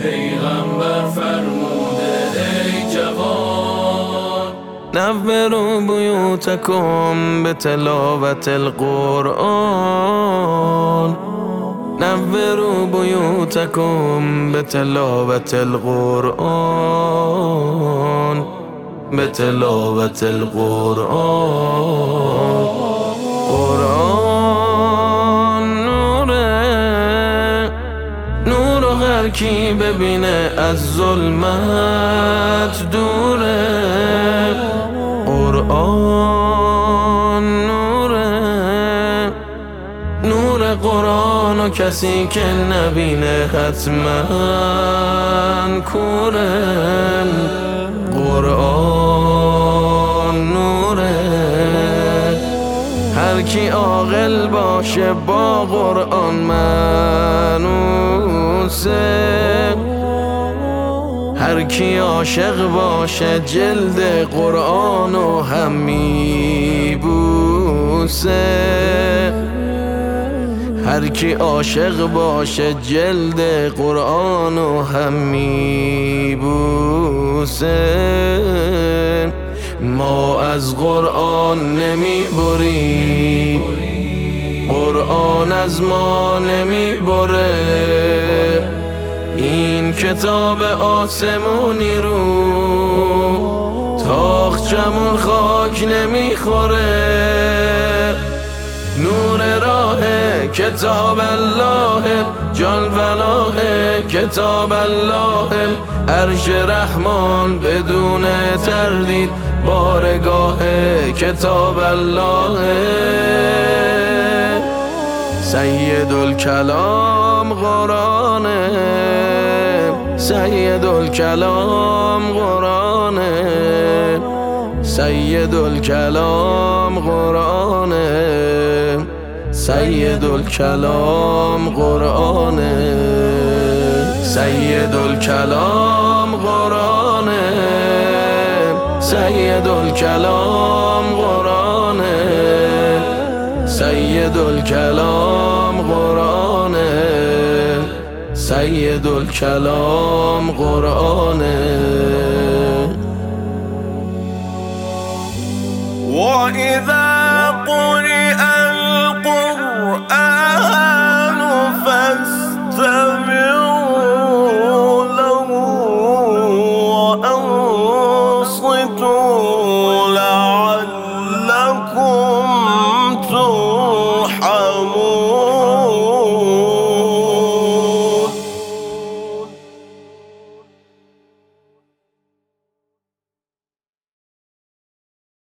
پیغمبر فرموده ای جوان نوروا بیوتکم بتلاوت القرآن نوروا بیوتکم بتلاوت القرآن بتلاوت القرآن قرآن نوره نور و هر کی ببینه از ظلمت دوره قرآن نوره نور قرآن و کسی که نبینه حتما کوره قرآن نوره هر کی عاقل باشه با قرآن منوسه هر کی عاشق باشه جلد قرآن و هم میبوسه هر کی عاشق باشه جلد قرآن و هم میبوسه ما از قرآن نمیبریم قرآن از ما نمیبره این کتاب آسمونی رو تاخچمون خاک نمیخوره نور راه کتاب الله جان فلاه کتاب الله عرش رحمان بدون تردید بارگاه کتاب الله سید الکلام قرآنه سید الکلام قرآنه سید الکلام قرآنه سید الکلام قرآنه سید الکلام قرآنه سید الکلام قرآنه سید الکلام قرآنه سید الکلام قرآنه وإذا قرئ